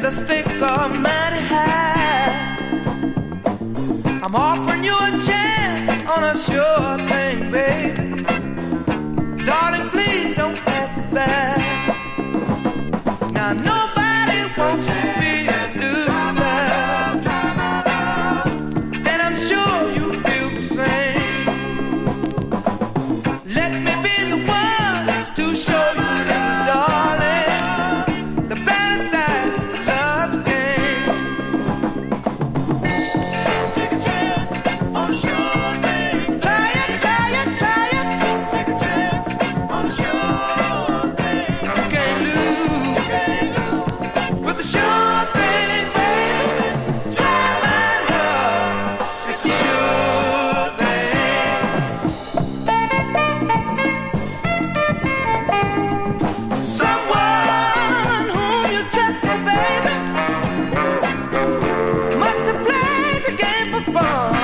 the stakes are mighty high. I'm offering you a chance on a sure thing, babe. Darling, please don't pass it by. Now nobody wants you to be a loser, and I'm sure you feel the same. Let me be the one to show you that, darling, the better side to love's game. Take a chance on a sure thing. Try it, try it, try it. Take a chance on a sure thing. You can't lose with the sure thing, baby. Try my love, it's a sure thing. Someone whom you trusted, baby, must have played the game for fun.